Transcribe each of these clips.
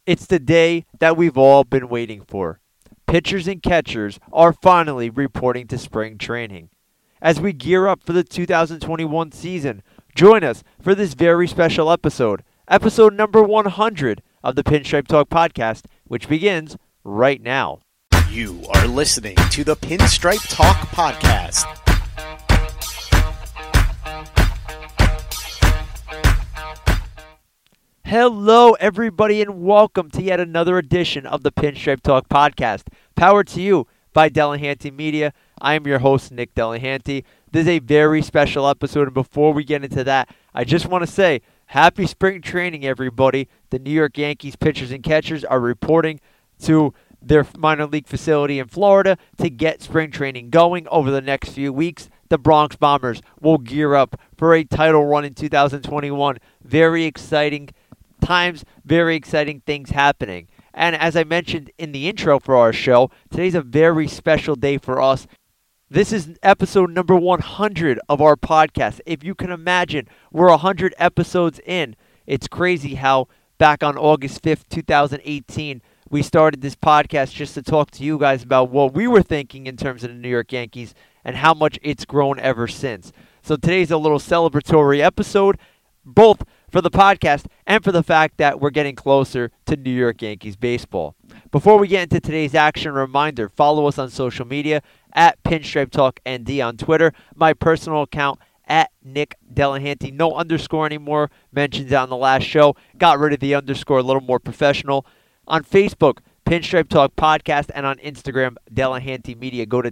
It's the day that we've all been waiting for. Pitchers and catchers are finally reporting to spring training. As we gear up for the 2021 season, join us for this very special episode number 100 of the Pinstripe Talk podcast, which begins right now. You are listening to the Pinstripe Talk podcast. Hello, everybody, and welcome to yet another edition of the Pinstripe Talk podcast, powered to you by Delahanty Media. I am your host, Nick Delahanty. This is a very special episode, and before we get into that, I just want to say happy spring training, everybody. The New York Yankees pitchers and catchers are reporting to their minor league facility in Florida to get spring training going over the next few weeks. The Bronx Bombers will gear up for a title run in 2021. Very exciting times, very exciting things happening. And as I mentioned in the intro for our show, today's a very special day for us. This is episode number 100 of our podcast. If you can imagine, we're 100 episodes in. It's crazy how back on August 5th, 2018, we started this podcast just to talk to you guys about what we were thinking in terms of the New York Yankees and how much it's grown ever since. So today's a little celebratory episode, both for the podcast and for the fact that we're getting closer to New York Yankees baseball. Before we get into today's action, reminder, follow us on social media at Pinstripe Talk ND on Twitter. My personal account at Nick Delahanty. No underscore anymore. Mentioned it on the last show. Got rid of the underscore, a little more professional. On Facebook, Pinstripe Talk Podcast, and on Instagram, Delahanty Media. Go to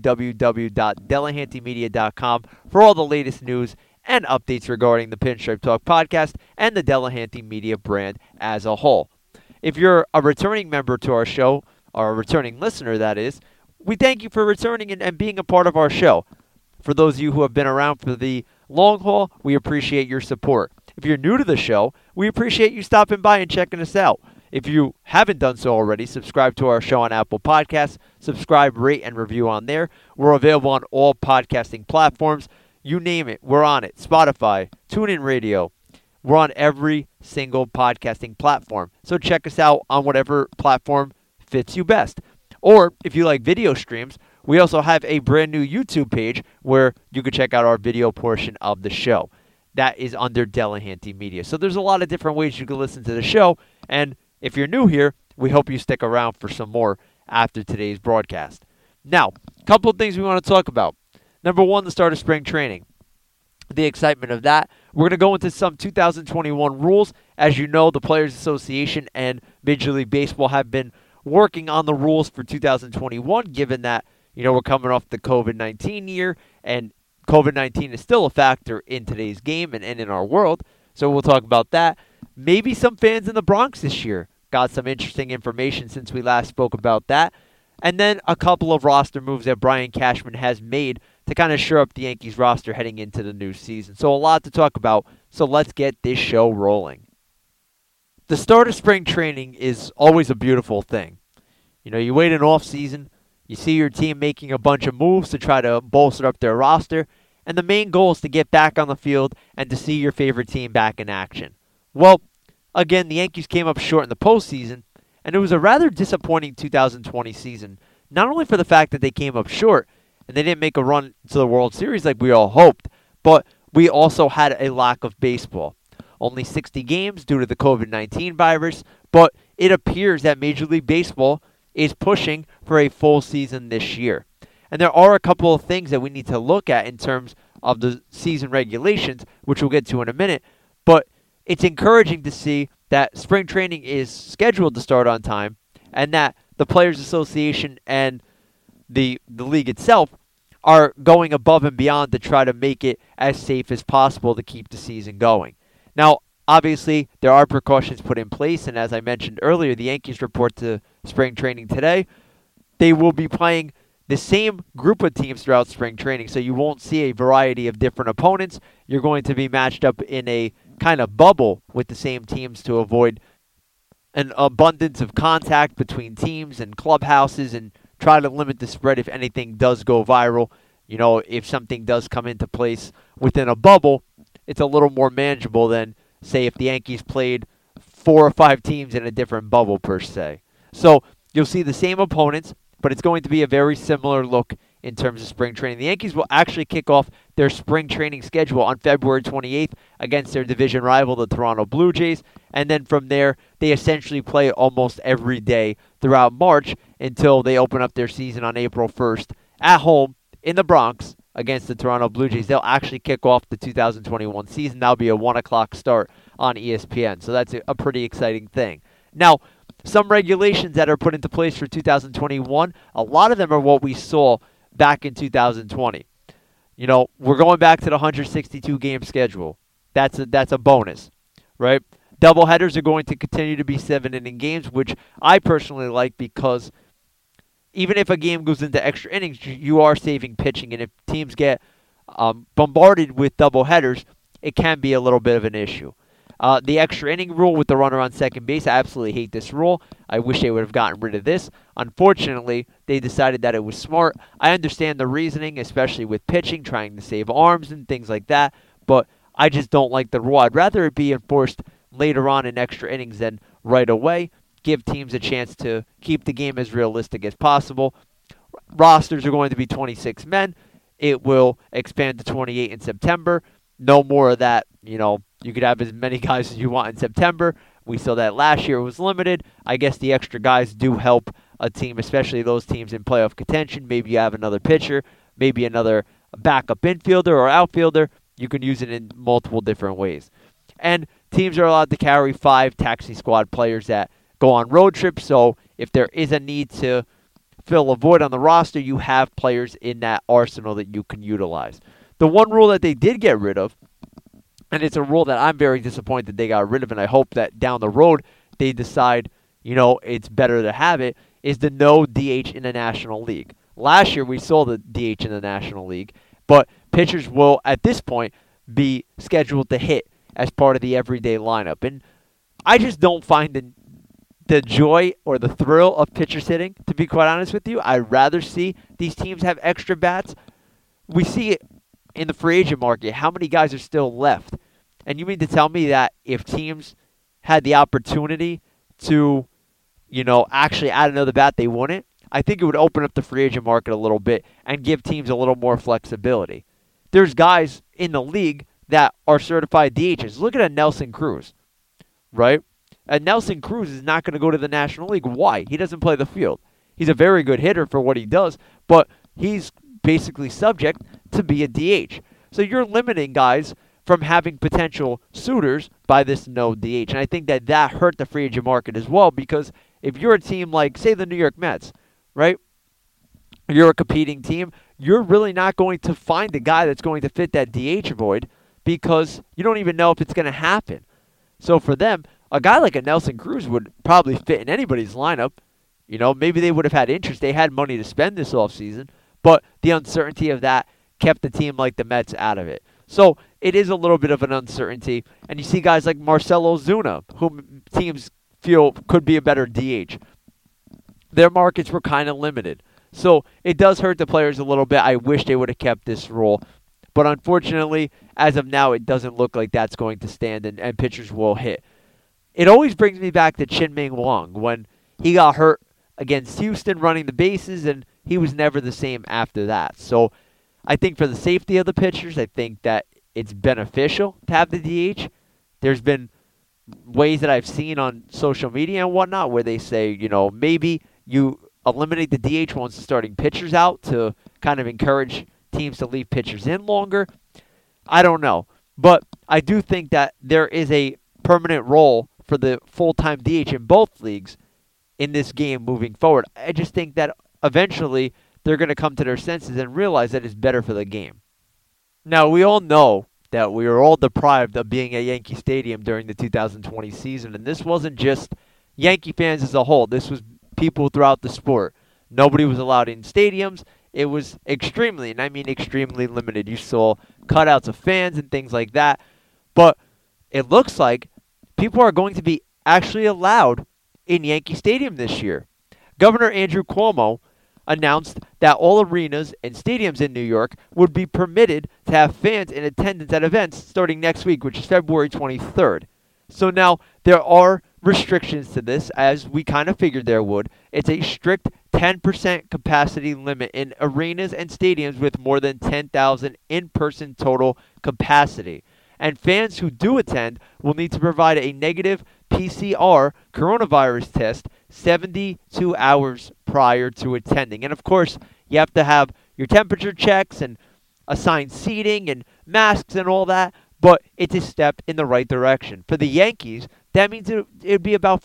www.delahantymedia.com for all the latest news and updates regarding the Pinstripe Talk podcast and the Delahanty Media brand as a whole. If you're a returning member to our show, or a returning listener, that is, we thank you for returning and being a part of our show. For those of you who have been around for the long haul, we appreciate your support. If you're new to the show, we appreciate you stopping by and checking us out. If you haven't done so already, subscribe to our show on Apple Podcasts. Subscribe, rate, and review on there. We're available on all podcasting platforms. You name it, we're on it. Spotify, TuneIn Radio. We're on every single podcasting platform. So check us out on whatever platform fits you best. Or if you like video streams, we also have a brand new YouTube page where you can check out our video portion of the show. That is under Delahanty Media. So there's a lot of different ways you can listen to the show. And if you're new here, we hope you stick around for some more after today's broadcast. Now, a couple of things we want to talk about. Number one, the start of spring training. The excitement of that. We're going to go into some 2021 rules. As you know, the Players Association and Major League Baseball have been working on the rules for 2021, given that, we're coming off the COVID-19 year, and COVID-19 is still a factor in today's game and in our world. So we'll talk about that. Maybe some fans in the Bronx this year got some interesting information since we last spoke about that. And then a couple of roster moves that Brian Cashman has made to kind of shore up the Yankees roster heading into the new season. So a lot to talk about, so let's get this show rolling. The start of spring training is always a beautiful thing. You wait an off season, you see your team making a bunch of moves to try to bolster up their roster, and the main goal is to get back on the field and to see your favorite team back in action. Well, again, the Yankees came up short in the postseason, and it was a rather disappointing 2020 season, not only for the fact that they came up short and they didn't make a run to the World Series like we all hoped, but we also had a lack of baseball. Only 60 games due to the COVID-19 virus, but it appears that Major League Baseball is pushing for a full season this year. And there are a couple of things that we need to look at in terms of the season regulations, which we'll get to in a minute, but it's encouraging to see that spring training is scheduled to start on time and that the Players Association and the league itself are going above and beyond to try to make it as safe as possible to keep the season going. Now, obviously, there are precautions put in place, and as I mentioned earlier, the Yankees report to spring training today. They will be playing the same group of teams throughout spring training, so you won't see a variety of different opponents. You're going to be matched up in a kind of bubble with the same teams to avoid an abundance of contact between teams and clubhouses and try to limit the spread if anything does go viral. If something does come into place within a bubble, it's a little more manageable than, say, if the Yankees played 4 or 5 teams in a different bubble per se. So you'll see the same opponents, but it's going to be a very similar look in terms of spring training. The Yankees will actually kick off their spring training schedule on February 28th against their division rival, the Toronto Blue Jays. And then from there, they essentially play almost every day throughout March until they open up their season on April 1st at home in the Bronx against the Toronto Blue Jays. They'll actually kick off the 2021 season. That'll be a 1 o'clock start on ESPN. So that's a pretty exciting thing. Now, some regulations that are put into place for 2021, a lot of them are what we saw back in 2020. We're going back to the 162 game schedule. That's a bonus, right? Doubleheaders are going to continue to be 7-inning games, which I personally like because even if a game goes into extra innings, you are saving pitching, and if teams get bombarded with doubleheaders, it can be a little bit of an issue. The extra inning rule with the runner on second base, I absolutely hate this rule. I wish they would have gotten rid of this. Unfortunately, they decided that it was smart. I understand the reasoning, especially with pitching, trying to save arms and things like that, but I just don't like the rule. I'd rather it be enforced later on in extra innings than right away. Give teams a chance to keep the game as realistic as possible. Rosters are going to be 26 men. It will expand to 28 in September. No more of that, you could have as many guys as you want in September. We saw that last year it was limited. I guess the extra guys do help a team, especially those teams in playoff contention. Maybe you have another pitcher, maybe another backup infielder or outfielder. You can use it in multiple different ways. And teams are allowed to carry 5 taxi squad players that go on road trips. So if there is a need to fill a void on the roster, you have players in that arsenal that you can utilize. The one rule that they did get rid of, and it's a rule that I'm very disappointed they got rid of, and I hope that down the road they decide, it's better to have it, is the no DH in the National League. Last year we saw the DH in the National League, but pitchers will, at this point, be scheduled to hit as part of the everyday lineup. And I just don't find the joy or the thrill of pitchers hitting, to be quite honest with you. I'd rather see these teams have extra bats. We see it in the free agent market, how many guys are still left? And you mean to tell me that if teams had the opportunity to, actually add another bat, they wouldn't? I think it would open up the free agent market a little bit and give teams a little more flexibility. There's guys in the league that are certified DHs. Look at a Nelson Cruz, right? And Nelson Cruz is not going to go to the National League. Why? He doesn't play the field. He's a very good hitter for what he does, but he's basically subject to be a DH. So you're limiting guys from having potential suitors by this no DH. And I think that hurt the free agent market as well, because if you're a team like, say, the New York Mets, right? You're a competing team. You're really not going to find a guy that's going to fit that DH void because you don't even know if it's going to happen. So for them, a guy like a Nelson Cruz would probably fit in anybody's lineup. Maybe they would have had interest. They had money to spend this offseason. But the uncertainty of that kept the team like the Mets out of it. So it is a little bit of an uncertainty. And you see guys like Marcell Ozuna, whom teams feel could be a better DH. Their markets were kind of limited. So it does hurt the players a little bit. I wish they would have kept this rule. But unfortunately, as of now, it doesn't look like that's going to stand and pitchers will hit. It always brings me back to Chien-Ming Wang when he got hurt against Houston running the bases, and he was never the same after that. So I think for the safety of the pitchers, I think that it's beneficial to have the DH. There's been ways that I've seen on social media and whatnot where they say, maybe you eliminate the DH once the starting pitcher's out to kind of encourage teams to leave pitchers in longer. I don't know. But I do think that there is a permanent role for the full-time DH in both leagues in this game moving forward. I just think that eventually they're going to come to their senses and realize that it's better for the game. Now, we all know that we were all deprived of being at Yankee Stadium during the 2020 season, and this wasn't just Yankee fans as a whole. This was people throughout the sport. Nobody was allowed in stadiums. It was extremely, and I mean extremely limited. You saw cutouts of fans and things like that, but it looks like people are going to be actually allowed in Yankee Stadium this year. Governor Andrew Cuomo announced that all arenas and stadiums in New York would be permitted to have fans in attendance at events starting next week, which is February 23rd. So now there are restrictions to this, as we kind of figured there would. It's a strict 10% capacity limit in arenas and stadiums with more than 10,000 in-person total capacity. And fans who do attend will need to provide a negative PCR coronavirus test 72 hours prior to attending. And of course, you have to have your temperature checks and assigned seating and masks and all that, but it's a step in the right direction. For the Yankees, that means it'd be about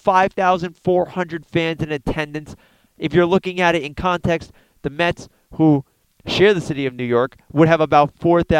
5,400 fans in attendance. If you're looking at it in context, the Mets, who share the city of New York, would have about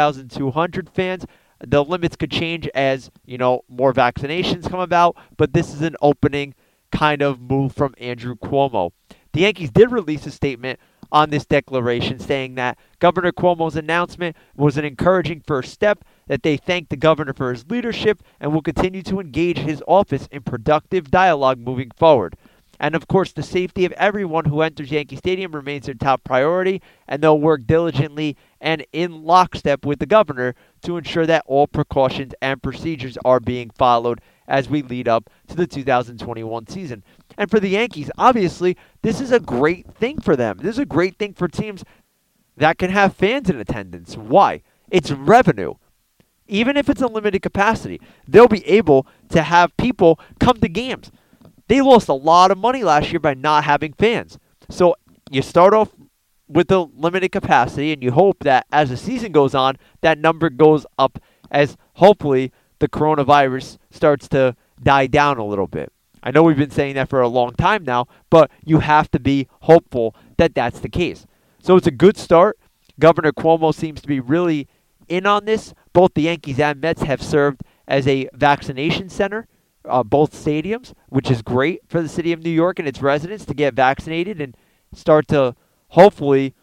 4,200 fans. The limits could change as, more vaccinations come about, but this is an opening kind of move from Andrew Cuomo. The Yankees did release a statement on this declaration saying that Governor Cuomo's announcement was an encouraging first step, that they thank the governor for his leadership and will continue to engage his office in productive dialogue moving forward. And of course, the safety of everyone who enters Yankee Stadium remains their top priority, and they'll work diligently and in lockstep with the governor to ensure that all precautions and procedures are being followed as we lead up to the 2021 season. And for the Yankees, obviously, this is a great thing for them. This is a great thing for teams that can have fans in attendance. Why? It's revenue. Even if it's a limited capacity, they'll be able to have people come to games. They lost a lot of money last year by not having fans. So you start off with a limited capacity, and you hope that as the season goes on, that number goes up as hopefully the coronavirus starts to die down a little bit. I know we've been saying that for a long time now, but you have to be hopeful that that's the case. So it's a good start. Governor Cuomo seems to be really in on this. Both the Yankees and Mets have served as a vaccination center, both stadiums, which is great for the city of New York and its residents to get vaccinated and start to hopefully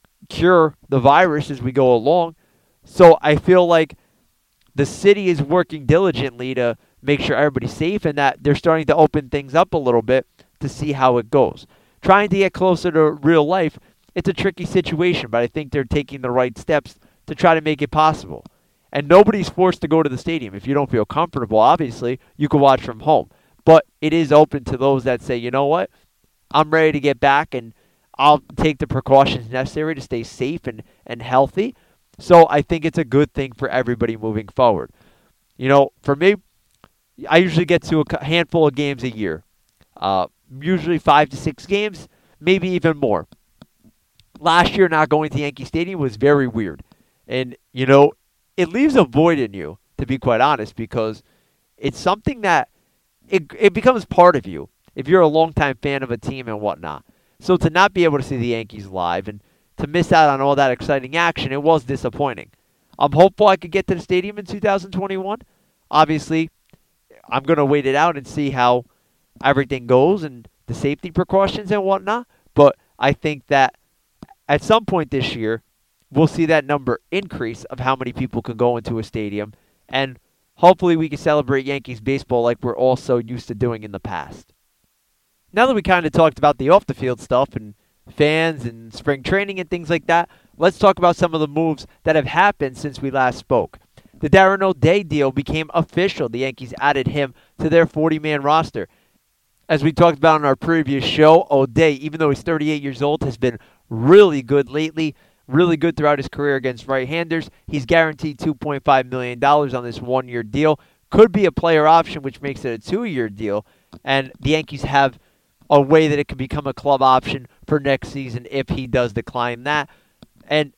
cure the virus as we go along. So I feel like the city is working diligently to make sure everybody's safe and that they're starting to open things up a little bit to see how it goes. Trying to get closer to real life, it's a tricky situation, but I think they're taking the right steps to try to make it possible. And nobody's forced to go to the stadium. If you don't feel comfortable, obviously, you can watch from home. But it is open to those that say, you know what, I'm ready to get back and I'll take the precautions necessary to stay safe and healthy. So I think it's a good thing for everybody moving forward. For me, I usually get to a handful of games a year. Usually 5 to 6 games, maybe even more. Last year, not going to Yankee Stadium was very weird. And, it leaves a void in you, to be quite honest, because it's something that it becomes part of you if you're a longtime fan of a team and whatnot. So to not be able to see the Yankees live and to miss out on all that exciting action, it was disappointing. I'm hopeful I could get to the stadium in 2021. Obviously, I'm going to wait it out and see how everything goes and the safety precautions and whatnot. But I think that at some point this year, we'll see that number increase of how many people can go into a stadium. And hopefully we can celebrate Yankees baseball like we're all so used to doing in the past. Now that we kind of talked about the off-the-field stuff and fans and spring training and things like that, let's talk about some of the moves that have happened since we last spoke. The Darren O'Day deal became official. The Yankees added him to their 40-man roster. As we talked about on our previous show, O'Day, even though he's 38 years old, has been really good lately. Really good throughout his career against right-handers. He's guaranteed $2.5 million on this one-year deal. Could be a player option, which makes it a 2-year deal. And the Yankees have a way that it can become a club option for next season if he does decline that. And,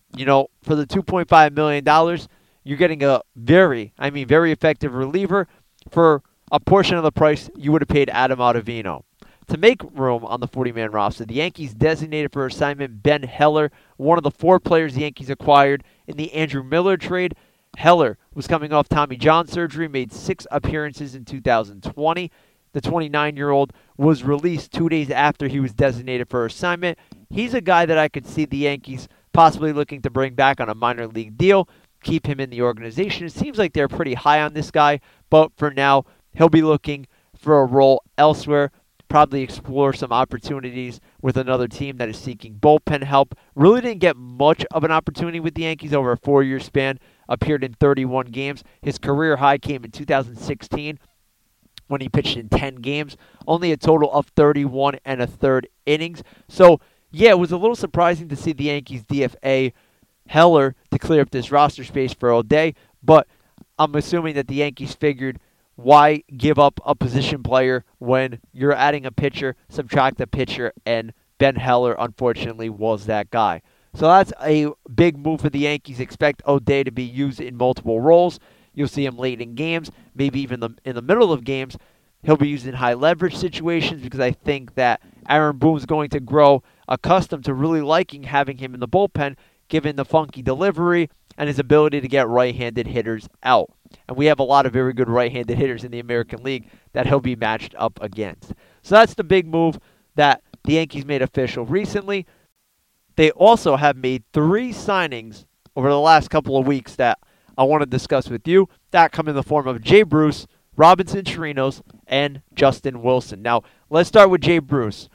for the $2.5 million, you're getting a very effective reliever for a portion of the price you would have paid Adam Ottavino. To make room on the 40-man roster, the Yankees designated for assignment Ben Heller, one of the 4 players the Yankees acquired in the Andrew Miller trade. Heller was coming off Tommy John surgery, made 6 appearances in 2020. The 29-year-old was released 2 days after he was designated for assignment. He's a guy that I could see the Yankees possibly looking to bring back on a minor league deal, keep him in the organization. It seems like they're pretty high on this guy, but for now, he'll be looking for a role elsewhere. Probably explore some opportunities with another team that is seeking bullpen help. Really didn't get much of an opportunity with the Yankees over a 4-year span. Appeared in 31 games. His career high came in 2016 when he pitched in 10 games, only a total of 31 and a third innings. So, yeah, it was a little surprising to see the Yankees DFA Heller to clear up this roster space for O'Day, but I'm assuming that the Yankees figured, why give up a position player when you're adding a pitcher, subtract a pitcher, and Ben Heller, unfortunately, was that guy. So that's a big move for the Yankees. Expect O'Day to be used in multiple roles. You'll see him late in games, maybe even in the middle of games. He'll be used in high leverage situations because I think that Aaron Boone's going to grow accustomed to really liking having him in the bullpen, given the funky delivery and his ability to get right-handed hitters out. And we have a lot of very good right-handed hitters in the American League that he'll be matched up against. So that's the big move that the Yankees made official recently. They also have made 3 signings over the last couple of weeks that I want to discuss with you. That come in the form of Jay Bruce, Robinson Chirinos, and Justin Wilson. Now, let's start with Jay Bruce.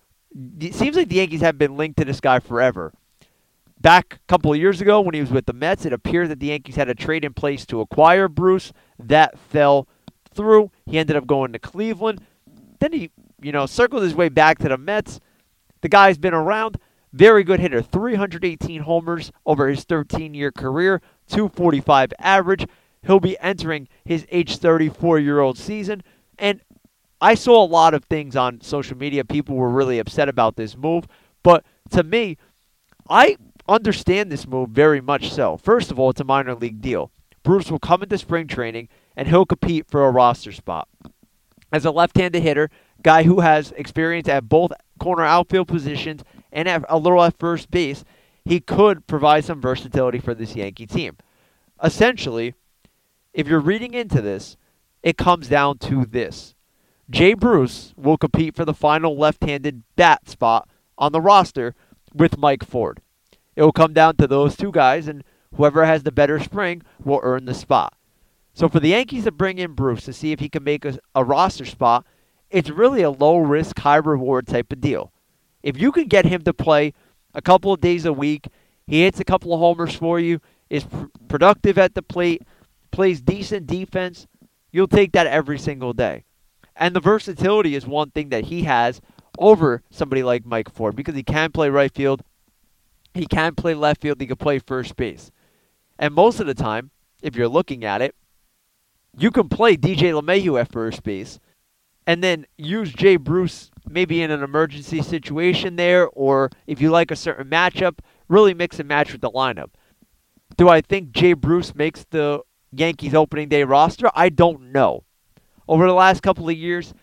It seems like the Yankees have been linked to this guy forever. Back a couple of years ago when he was with the Mets, it appeared that the Yankees had a trade in place to acquire Bruce. That fell through. He ended up going to Cleveland. Then he, circled his way back to the Mets. The guy's been around. Very good hitter. 318 homers over his 13-year career. 245 average. He'll be entering his age 34-year-old season. And I saw a lot of things on social media. People were really upset about this move. But to me, I understand this move very much so. First of all, it's a minor league deal. Bruce will come into spring training, and he'll compete for a roster spot. As a left-handed hitter, guy who has experience at both corner outfield positions and a little at first base, he could provide some versatility for this Yankee team. Essentially, if you're reading into this, it comes down to this. Jay Bruce will compete for the final left-handed bat spot on the roster with Mike Ford. It will come down to those two guys, and whoever has the better spring will earn the spot. So for the Yankees to bring in Bruce to see if he can make a roster spot, it's really a low-risk, high-reward type of deal. If you can get him to play a couple of days a week, he hits a couple of homers for you, is productive at the plate, plays decent defense, you'll take that every single day. And the versatility is one thing that he has over somebody like Mike Ford, because he can play right field, he can play left field, he can play first base. And most of the time, if you're looking at it, you can play DJ LeMahieu at first base and then use Jay Bruce maybe in an emergency situation there, or if you like a certain matchup, really mix and match with the lineup. Do I think Jay Bruce makes the Yankees opening day roster? I don't know. Over the last couple of years,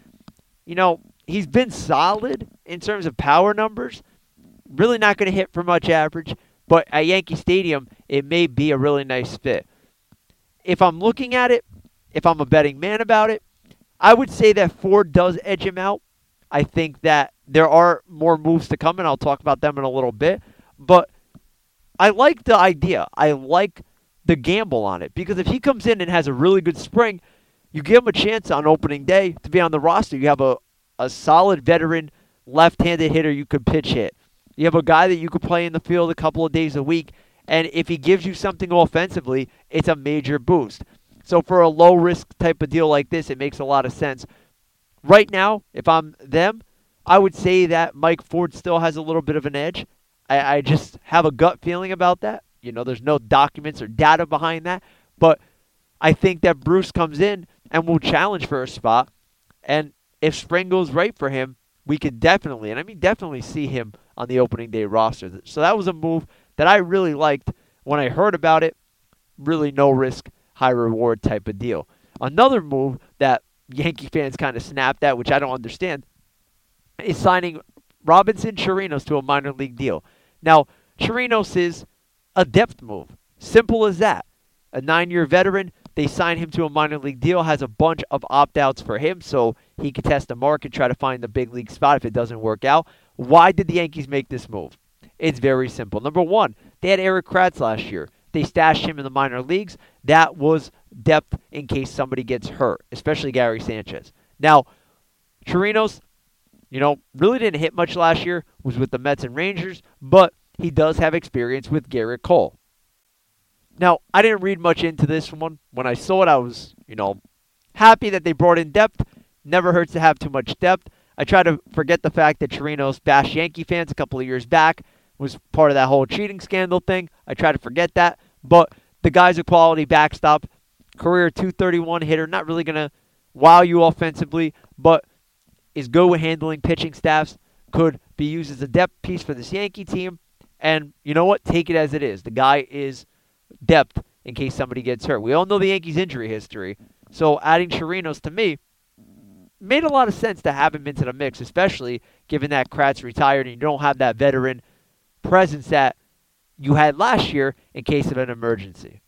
he's been solid in terms of power numbers. Really not going to hit for much average, but at Yankee Stadium, it may be a really nice fit. If I'm looking at it, if I'm a betting man about it, I would say that Ford does edge him out. I think that there are more moves to come, and I'll talk about them in a little bit. But I like the idea. I like the gamble on it, because if he comes in and has a really good spring, you give him a chance on opening day to be on the roster. You have a solid veteran left-handed hitter you could pitch hit. You have a guy that you could play in the field a couple of days a week, and if he gives you something offensively, it's a major boost. So for a low-risk type of deal like this, it makes a lot of sense. Right now, if I'm them, I would say that Mike Ford still has a little bit of an edge. I just have a gut feeling about that. There's no documents or data behind that. But I think that Bruce comes in and will challenge for a spot. And if spring goes right for him, we could definitely see him on the opening day roster. So that was a move that I really liked when I heard about it. Really no risk, high reward type of deal. Another move that Yankee fans kind of snapped at, which I don't understand, is signing Robinson Chirinos to a minor league deal. Now, Chirinos is a depth move. Simple as that. A 9-year veteran, they sign him to a minor league deal, has a bunch of opt-outs for him so he can test the market, try to find the big league spot if it doesn't work out. Why did the Yankees make this move? It's very simple. Number one, they had Erik Kratz last year. They stashed him in the minor leagues. That was depth in case somebody gets hurt, especially Gary Sanchez. Now, Chirinos, really didn't hit much last year, was with the Mets and Rangers, but he does have experience with Garrett Cole. Now, I didn't read much into this one. When I saw it, I was, happy that they brought in depth. Never hurts to have too much depth. I try to forget the fact that Chirinos bashed Yankee fans a couple of years back, was part of that whole cheating scandal thing. I try to forget that. But the guy's a quality backstop. Career .231 hitter. Not really going to wow you offensively, but is good with handling pitching staffs. Could be used as a depth piece for this Yankee team. And you know what? Take it as it is. The guy is depth in case somebody gets hurt. We all know the Yankees' injury history. So adding Chirinos, to me, made a lot of sense to have him into the mix, especially given that Kratz retired and you don't have that veteran presence that you had last year in case of an emergency.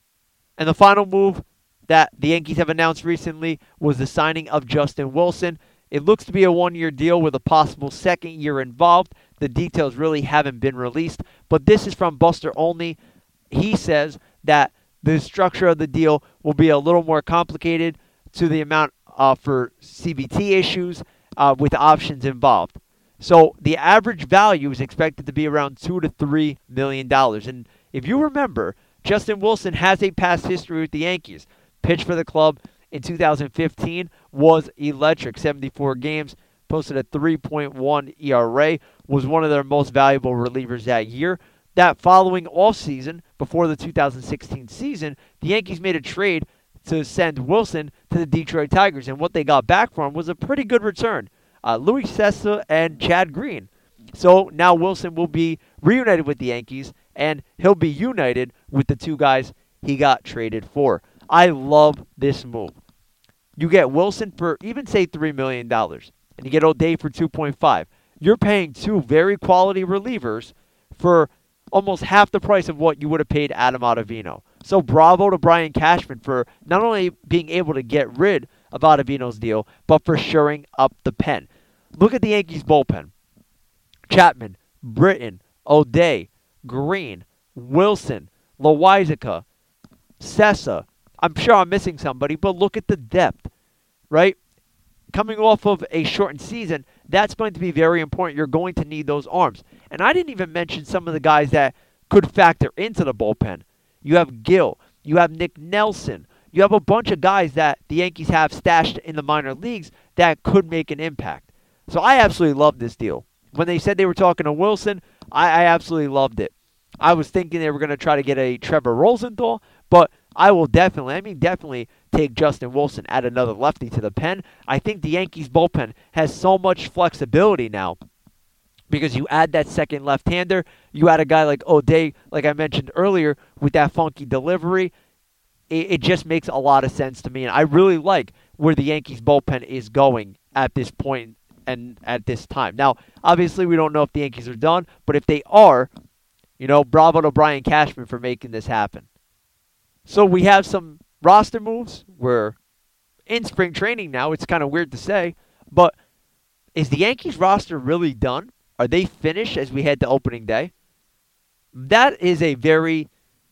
And the final move that the Yankees have announced recently was the signing of Justin Wilson. It looks to be a one-year deal with a possible second year involved. The details really haven't been released, but this is from Buster Olney. He says that the structure of the deal will be a little more complicated to the amount for CBT issues with options involved. So the average value is expected to be around $2 to $3 million. And if you remember, Justin Wilson has a past history with the Yankees. Pitched for the club in 2015, was electric. 74 games, posted a 3.1 ERA, was one of their most valuable relievers that year. That following offseason, before the 2016 season, the Yankees made a trade to send Wilson to the Detroit Tigers, and what they got back for him was a pretty good return. Luis Cessa and Chad Green. So now Wilson will be reunited with the Yankees, and he'll be united with the two guys he got traded for. I love this move. You get Wilson for even say $3 million, and you get O'Day for 2.5. You're paying two very quality relievers for almost half the price of what you would have paid Adam Ottavino. So bravo to Brian Cashman for not only being able to get rid of Ottavino's deal, but for shoring up the pen. Look at the Yankees bullpen. Chapman, Britton, O'Day, Green, Wilson, Loizica, Cessa. I'm sure I'm missing somebody, but look at the depth, right? Coming off of a shortened season, that's going to be very important. You're going to need those arms. And I didn't even mention some of the guys that could factor into the bullpen. You have Gill. You have Nick Nelson. You have a bunch of guys that the Yankees have stashed in the minor leagues that could make an impact. So I absolutely love this deal. When they said they were talking to Wilson, I absolutely loved it. I was thinking they were going to try to get a Trevor Rosenthal, but I will definitely take Justin Wilson, add another lefty to the pen. I think the Yankees bullpen has so much flexibility now because you add that second left-hander, you add a guy like O'Day, like I mentioned earlier, with that funky delivery. It just makes a lot of sense to me, and I really like where the Yankees bullpen is going at this point and at this time. Now, obviously, we don't know if the Yankees are done, but if they are, bravo to Brian Cashman for making this happen. So we have some roster moves. We're in spring training now. It's kind of weird to say, but is the Yankees roster really done? Are they finished as we head to opening day? That is a very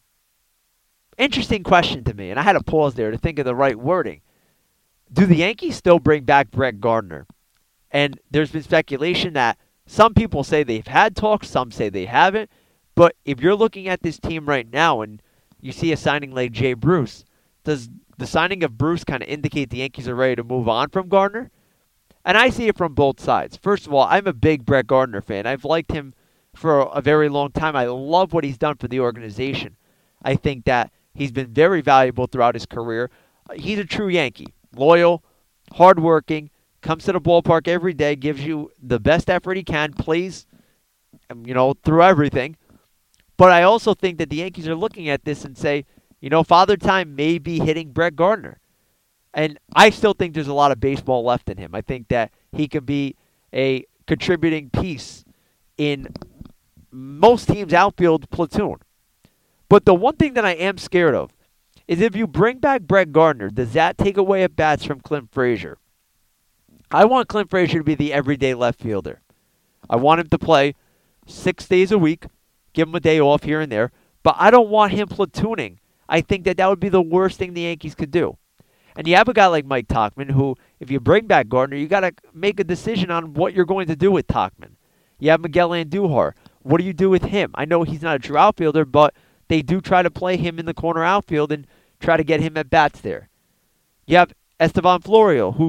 interesting question to me, and I had to pause there to think of the right wording. Do the Yankees still bring back Brett Gardner? And there's been speculation that some people say they've had talks, some say they haven't. But if you're looking at this team right now and you see a signing like Jay Bruce, does the signing of Bruce kind of indicate the Yankees are ready to move on from Gardner? And I see it from both sides. First of all, I'm a big Brett Gardner fan. I've liked him for a very long time. I love what he's done for the organization. I think that he's been very valuable throughout his career. He's a true Yankee. Loyal, hardworking, comes to the ballpark every day, gives you the best effort he can, plays, through everything. But I also think that the Yankees are looking at this and say, Father Time may be hitting Brett Gardner. And I still think there's a lot of baseball left in him. I think that he could be a contributing piece in most teams' outfield platoon. But the one thing that I am scared of is if you bring back Brett Gardner, does that take away at bats from Clint Frazier? I want Clint Frazier to be the everyday left fielder. I want him to play 6 days a week, give him a day off here and there, but I don't want him platooning. I think that would be the worst thing the Yankees could do. And you have a guy like Mike Tauchman who, if you bring back Gardner, you got to make a decision on what you're going to do with Tauchman. You have Miguel Andujar. What do you do with him? I know he's not a true outfielder, but they do try to play him in the corner outfield and try to get him at bats there. You have Estevan Florio, who's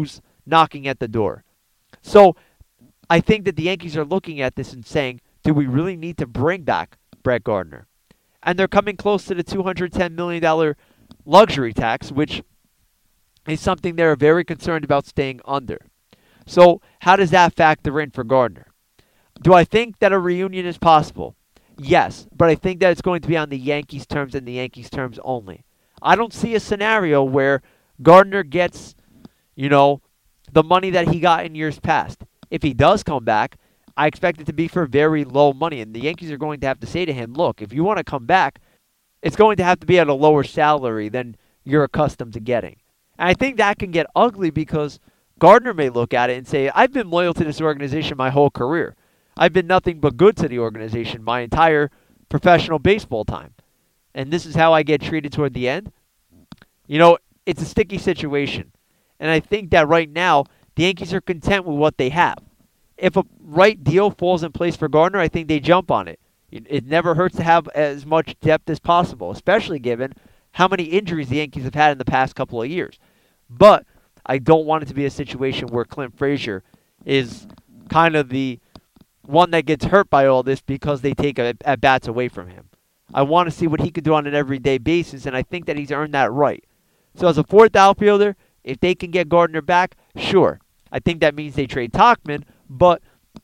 knocking at the door. So I think that the Yankees are looking at this and saying, do we really need to bring back Brett Gardner? And they're coming close to the $210 million luxury tax, which is something they're very concerned about staying under. So how does that factor in for Gardner? Do I think that a reunion is possible? Yes, but I think that it's going to be on the Yankees' terms and the Yankees' terms only. I don't see a scenario where Gardner gets, the money that he got in years past. If he does come back, I expect it to be for very low money. And the Yankees are going to have to say to him, look, if you want to come back, it's going to have to be at a lower salary than you're accustomed to getting. And I think that can get ugly because Gardner may look at it and say, I've been loyal to this organization my whole career. I've been nothing but good to the organization my entire professional baseball time. And this is how I get treated toward the end. It's a sticky situation. And I think that right now, the Yankees are content with what they have. If a right deal falls in place for Gardner, I think they jump on it. It never hurts to have as much depth as possible, especially given how many injuries the Yankees have had in the past couple of years. But I don't want it to be a situation where Clint Frazier is kind of the one that gets hurt by all this because they take at-bats away from him. I want to see what he can do on an everyday basis, and I think that he's earned that right. So as a fourth outfielder, if they can get Gardner back, sure. I think that means they trade Tauchman, but,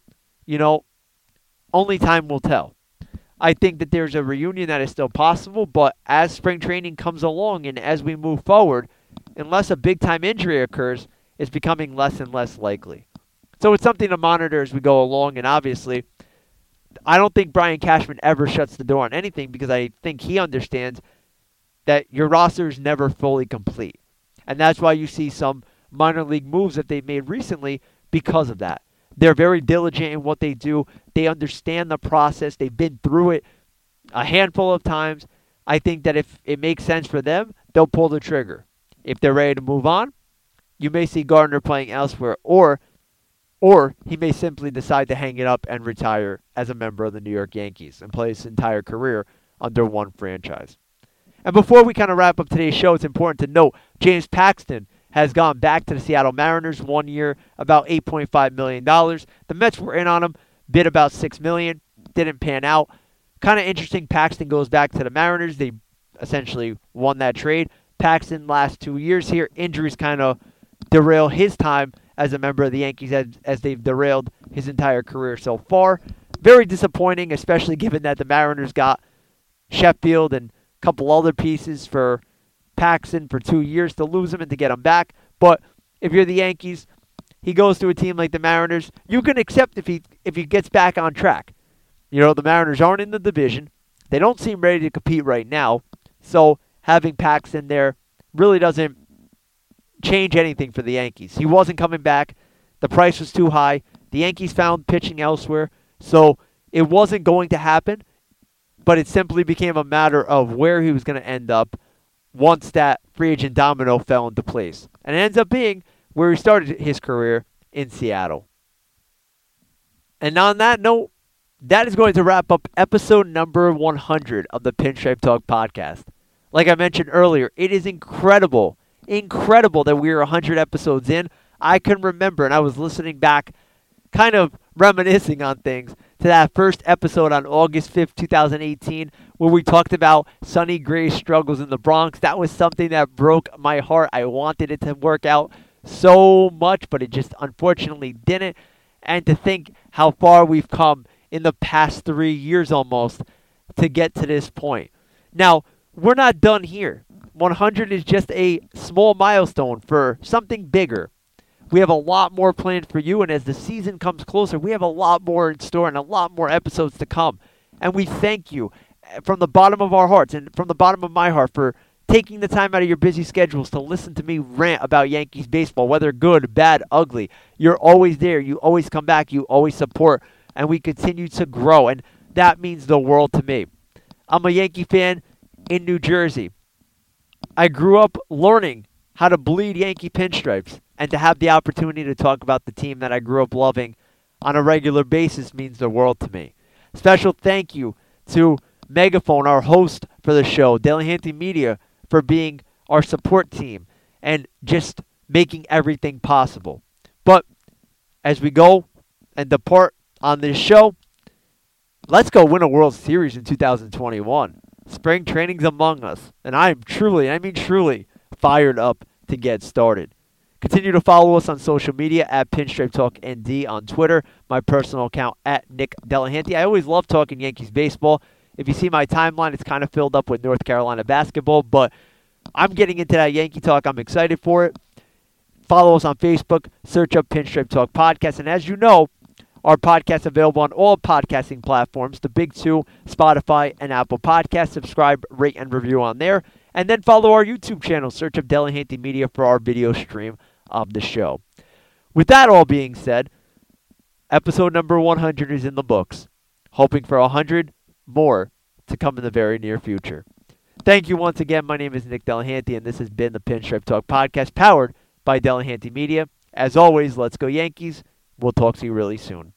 only time will tell. I think that there's a reunion that is still possible, but as spring training comes along and as we move forward, unless a big-time injury occurs, it's becoming less and less likely. So it's something to monitor as we go along, and obviously, I don't think Brian Cashman ever shuts the door on anything because I think he understands that your roster is never fully complete. And that's why you see some minor league moves that they've made recently because of that. They're very diligent in what they do. They understand the process. They've been through it a handful of times. I think that if it makes sense for them, they'll pull the trigger. If they're ready to move on, you may see Gardner playing elsewhere, or he may simply decide to hang it up and retire as a member of the New York Yankees and play his entire career under one franchise. And before we kind of wrap up today's show, it's important to note James Paxton has gone back to the Seattle Mariners 1 year, about $8.5 million. The Mets were in on him, bid about $6 million, didn't pan out. Kind of interesting, Paxton goes back to the Mariners. They essentially won that trade. Paxton last 2 years here, injuries kind of derail his time as a member of the Yankees as they've derailed his entire career so far. Very disappointing, especially given that the Mariners got Sheffield and a couple other pieces for Paxton for 2 years to lose him and to get him back. But if you're the Yankees, he goes to a team like the Mariners. You can accept if he gets back on track. The Mariners aren't in the division. They don't seem ready to compete right now. So having Paxton there really doesn't change anything for the Yankees. He wasn't coming back. The price was too high. The Yankees found pitching elsewhere. So it wasn't going to happen. But it simply became a matter of where he was going to end up once that free agent domino fell into place. And it ends up being where he started his career in Seattle. And on that note, that is going to wrap up episode number 100 of the Pinstripe Talk podcast. Like I mentioned earlier, it is incredible that we're 100 episodes in. I can remember, and I was listening back, kind of reminiscing on things, to that first episode on August 5th, 2018, where we talked about Sonny Gray's struggles in the Bronx. That was something that broke my heart. I wanted it to work out so much, but it just unfortunately didn't. And to think how far we've come in the past 3 years almost to get to this point. Now, we're not done here. 100 is just a small milestone for something bigger. We have a lot more planned for you, and as the season comes closer, we have a lot more in store and a lot more episodes to come. And we thank you from the bottom of our hearts and from the bottom of my heart for taking the time out of your busy schedules to listen to me rant about Yankees baseball, whether good, bad, ugly. You're always there. You always come back. You always support, and we continue to grow, and that means the world to me. I'm a Yankee fan in New Jersey. I grew up learning how to bleed Yankee pinstripes, and to have the opportunity to talk about the team that I grew up loving on a regular basis means the world to me. Special thank you to Megaphone, our host for the show, Delahanty Media, for being our support team and just making everything possible. But as we go and depart on this show, let's go win a World Series in 2021. Spring training's among us, and I am truly, I mean truly, fired up to get started. Continue to follow us on social media at Pinstripe Talk ND on Twitter, my personal account at Nick Delahanty. I always love talking Yankees baseball. If you see my timeline, it's kind of filled up with North Carolina basketball, but I'm getting into that Yankee talk. I'm excited for it. Follow us on Facebook, search up Pinstripe Talk Podcast, and as you know, our podcast is available on all podcasting platforms, the big two, Spotify and Apple Podcasts. Subscribe, rate, and review on there. And then follow our YouTube channel. Search up Delahanty Media for our video stream of the show. With that all being said, episode number 100 is in the books. Hoping for 100 more to come in the very near future. Thank you once again. My name is Nick Delahanty, and this has been the Pinstripe Talk Podcast, powered by Delahanty Media. As always, let's go Yankees. We'll talk to you really soon.